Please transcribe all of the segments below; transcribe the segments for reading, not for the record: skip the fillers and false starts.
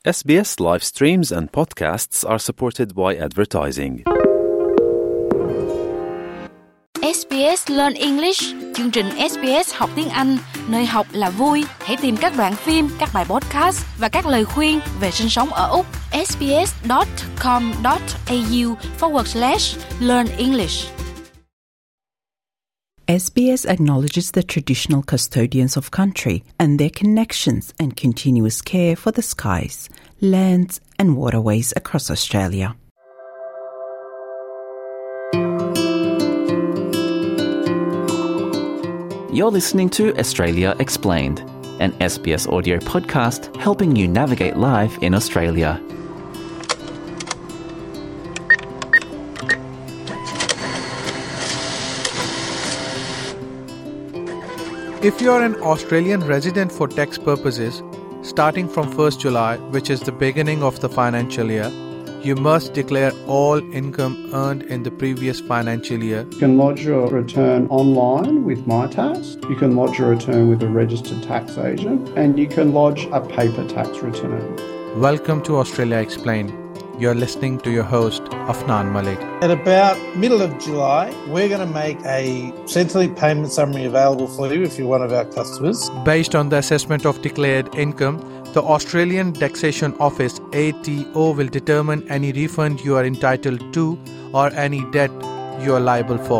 SBS live streams and podcasts are supported by advertising. SBS Learn English, chương trình SBS học tiếng Anh, nơi học là vui. Hãy tìm các đoạn phim, các bài podcast và các lời khuyên về sinh sống ở Úc. sbs.com.au/learn English. SBS acknowledges the traditional custodians of country and their connections and continuous care for the skies, lands and waterways across Australia. You're listening to Australia Explained, an SBS audio podcast helping you navigate life in Australia. If you're an Australian resident for tax purposes, starting from 1st July, which is the beginning of the financial year, you must declare all income earned in the previous financial year. You can lodge your return online with MyTax, you can lodge your return with a registered tax agent, and you can lodge a paper tax return. Welcome to Australia Explained. You're listening to your host, Afnan Malik. At about middle of July, we're going to make a Centrelink payment summary available for you if you're one of our customers. Based on the assessment of declared income, the Australian Taxation Office, ATO, will determine any refund you are entitled to or any debt you are liable for.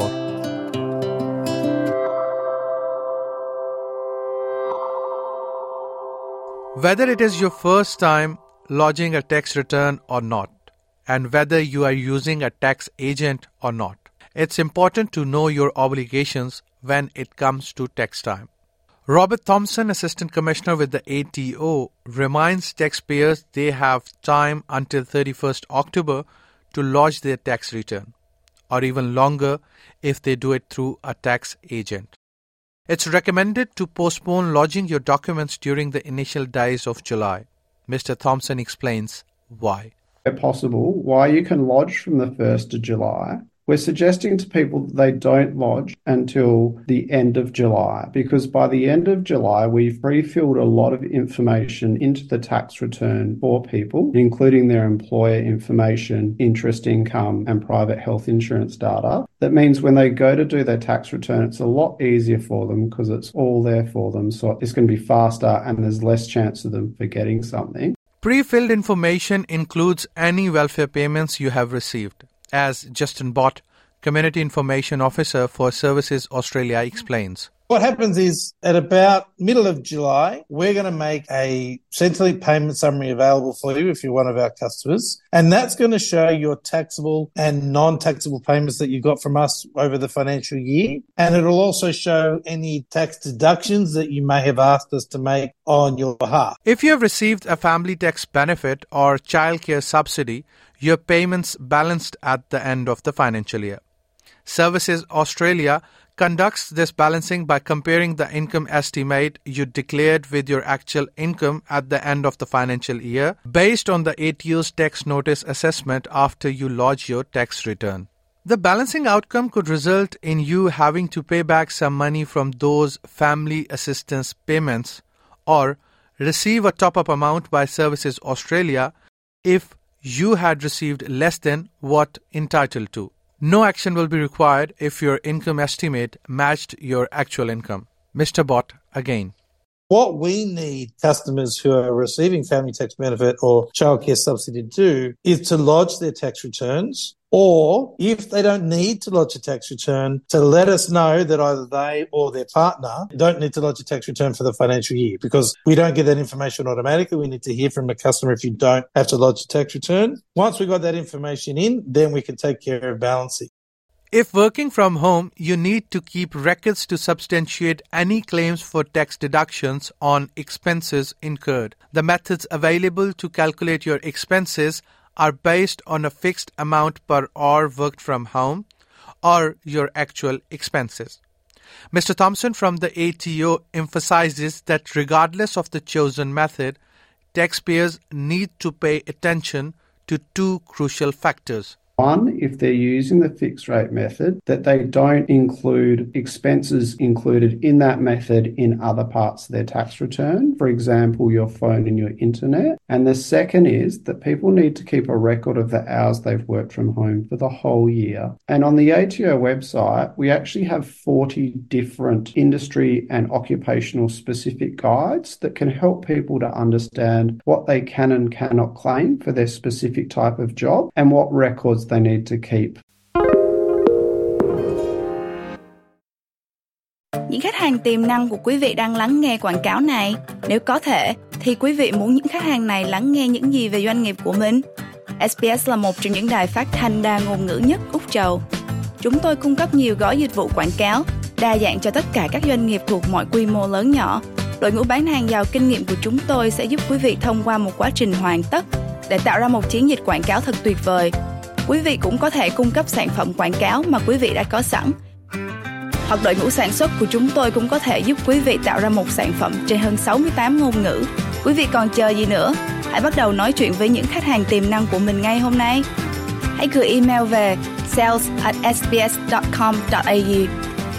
Whether it is your first time lodging a tax return or not, and whether you are using a tax agent or not, it's important to know your obligations when it comes to tax time. Robert Thompson, Assistant Commissioner with the ATO, reminds taxpayers they have time until 31st October to lodge their tax return, or even longer if they do it through a tax agent. It's recommended to postpone lodging your documents during the initial days of July. Mr. Thompson explains why. Where possible, why you can lodge from the 1st of July. We're suggesting to people that they don't lodge until the end of July, because by the end of July, we've pre-filled a lot of information into the tax return for people, including their employer information, interest income, and private health insurance data. That means when they go to do their tax return, it's a lot easier for them because it's all there for them. So it's going to be faster and there's less chance of them forgetting something. Pre-filled information includes any welfare payments you have received, as Justin Bott, Community Information Officer for Services Australia, explains. What happens is at about middle of July, we're going to make a Centrelink payment summary available for you if you're one of our customers. And that's going to show your taxable and non-taxable payments that you got from us over the financial year. And it'll also show any tax deductions that you may have asked us to make on your behalf. If you have received a family tax benefit or childcare subsidy, your payments balanced at the end of the financial year. Services Australia conducts this balancing by comparing the income estimate you declared with your actual income at the end of the financial year based on the ATO's tax notice assessment after you lodge your tax return. The balancing outcome could result in you having to pay back some money from those family assistance payments or receive a top-up amount by Services Australia if you had received less than what entitled to. No action will be required if your income estimate matched your actual income. Mr. Bott again. What we need customers who are receiving family tax benefit or childcare subsidy to do is to lodge their tax returns, or if they don't need to lodge a tax return, to let us know that either they or their partner don't need to lodge a tax return for the financial year, because we don't get that information automatically. We need to hear from a customer if you don't have to lodge a tax return. Once we got that information in, then we can take care of balancing. If working from home, you need to keep records to substantiate any claims for tax deductions on expenses incurred. The methods available to calculate your expenses are based on a fixed amount per hour worked from home or your actual expenses. Mr. Thompson from the ATO emphasizes that regardless of the chosen method, taxpayers need to pay attention to two crucial factors. One, if they're using the fixed rate method, that they don't include expenses included in that method in other parts of their tax return, for example, your phone and your internet. And the second is that people need to keep a record of the hours they've worked from home for the whole year. And on the ATO website, we actually have 40 different industry and occupational specific guides that can help people to understand what they can and cannot claim for their specific type of job and what records they need to keep. Những khách hàng tiềm năng của quý vị đang lắng nghe quảng cáo này, nếu có thể, thì quý vị muốn những khách hàng này lắng nghe những gì về doanh nghiệp của mình? SBS là một trong những đài phát thanh đa ngôn ngữ nhất Úc Châu. Chúng tôi cung cấp nhiều gói dịch vụ quảng cáo, đa dạng cho tất cả các doanh nghiệp thuộc mọi quy mô lớn nhỏ. Đội ngũ bán hàng giàu kinh nghiệm của chúng tôi sẽ giúp quý vị thông qua một quá trình hoàn tất để tạo ra một chiến dịch quảng cáo thật tuyệt vời. Quý vị cũng có thể cung cấp sản phẩm quảng cáo mà quý vị đã có sẵn. Hoặc đội ngũ sản xuất của chúng tôi cũng có thể giúp quý vị tạo ra một sản phẩm trên hơn 68 ngôn ngữ. Quý vị còn chờ gì nữa? Hãy bắt đầu nói chuyện với những khách hàng tiềm năng của mình ngay hôm nay. Hãy gửi email về sales@sbs.com.au.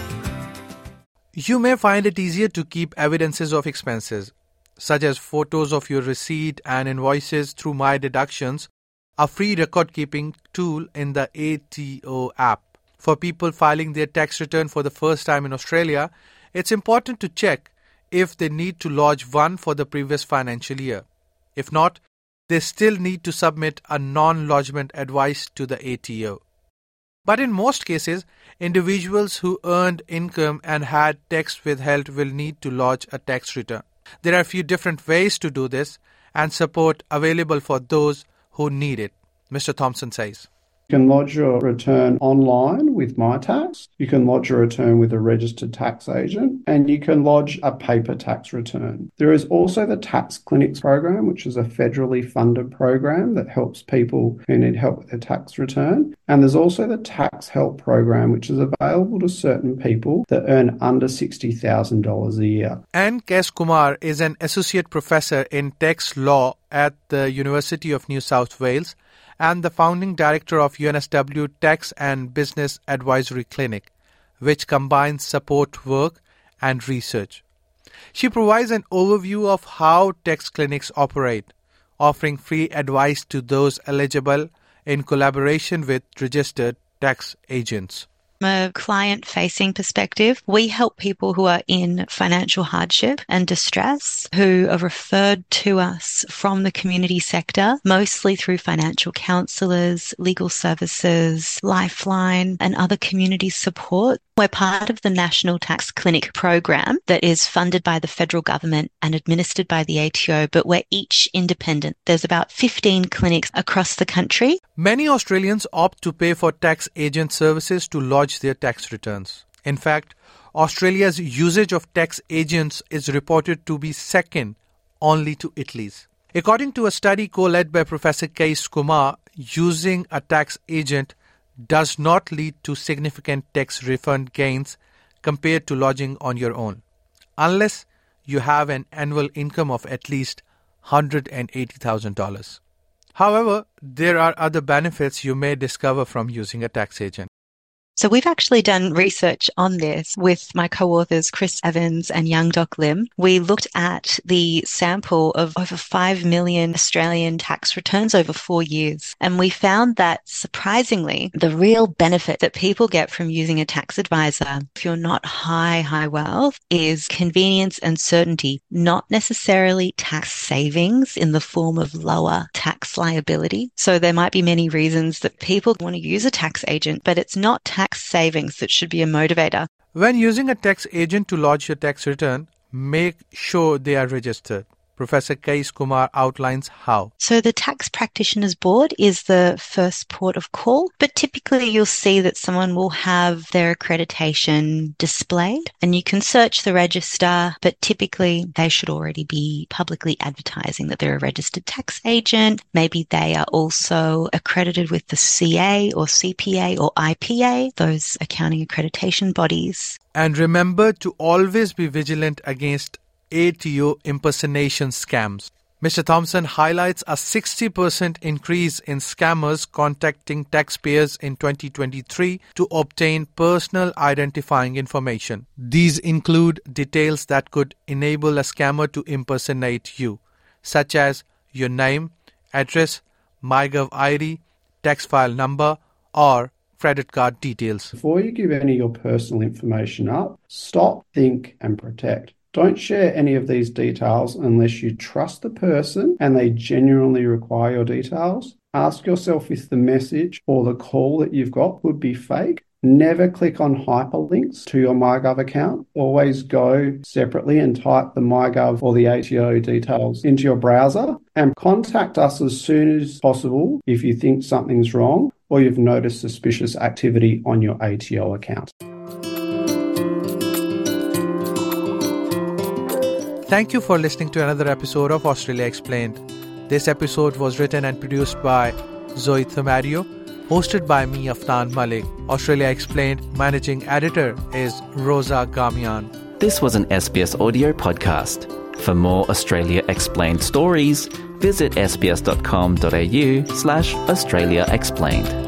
You may find it easier to keep evidences of expenses, such as photos of your receipt and invoices through My Deductions, a free record-keeping tool in the ATO app. For people filing their tax return for the first time in Australia, it's important to check if they need to lodge one for the previous financial year. If not, they still need to submit a non-lodgement advice to the ATO. But in most cases, individuals who earned income and had tax withheld will need to lodge a tax return. There are a few different ways to do this and support available for those who need it, Mr. Thompson says. You can lodge your return online with MyTax. You can lodge your return with a registered tax agent, and you can lodge a paper tax return. There is also the Tax Clinics program, which is a federally funded program that helps people who need help with their tax return. And there's also the Tax Help program, which is available to certain people that earn under $60,000 a year. And Kes Kumar is an associate professor in tax law at the University of New South Wales and the founding director of UNSW Tax and Business Advisory Clinic, which combines support work and research. She provides an overview of how tax clinics operate, offering free advice to those eligible in collaboration with registered tax agents. From a client-facing perspective, we help people who are in financial hardship and distress who are referred to us from the community sector, mostly through financial counsellors, legal services, Lifeline and other community support. We're part of the National Tax Clinic program that is funded by the federal government and administered by the ATO, but we're each independent. There's about 15 clinics across the country. Many Australians opt to pay for tax agent services to lodge their tax returns. In fact, Australia's usage of tax agents is reported to be second only to Italy's. According to a study co-led by Professor Kes Kumar, using a tax agent does not lead to significant tax refund gains compared to lodging on your own, unless you have an annual income of at least $180,000. However, there are other benefits you may discover from using a tax agent. So we've actually done research on this with my co-authors Chris Evans and Young Doc Lim. We looked at the sample of over 5 million Australian tax returns over 4 years. And we found that, surprisingly, the real benefit that people get from using a tax advisor, if you're not high wealth, is convenience and certainty, not necessarily tax savings in the form of lower tax liability. So there might be many reasons that people want to use a tax agent, but it's not tax savings that should be a motivator. When using a tax agent to lodge your tax return, make sure they are registered. Professor Kes Kumar outlines how. So the Tax Practitioners Board is the first port of call, but typically you'll see that someone will have their accreditation displayed and you can search the register, but typically they should already be publicly advertising that they're a registered tax agent. Maybe they are also accredited with the CA or CPA or IPA, those accounting accreditation bodies. And remember to always be vigilant against ATO impersonation scams. Mr. Thompson highlights a 60% increase in scammers contacting taxpayers in 2023 to obtain personal identifying information. These include details that could enable a scammer to impersonate you, such as your name, address, MyGov ID, tax file number, or credit card details. Before you give any of your personal information up, stop, think, and protect. Don't share any of these details unless you trust the person and they genuinely require your details. Ask yourself if the message or the call that you've got would be fake. Never click on hyperlinks to your MyGov account. Always go separately and type the MyGov or the ATO details into your browser, and contact us as soon as possible if you think something's wrong or you've noticed suspicious activity on your ATO account. Thank you for listening to another episode of Australia Explained. This episode was written and produced by Zoe Thamario, hosted by me, Afnan Malik. Australia Explained managing editor is Rosa Gamian. This was an SBS audio podcast. For more Australia Explained stories, visit sbs.com.au/Australia Explained.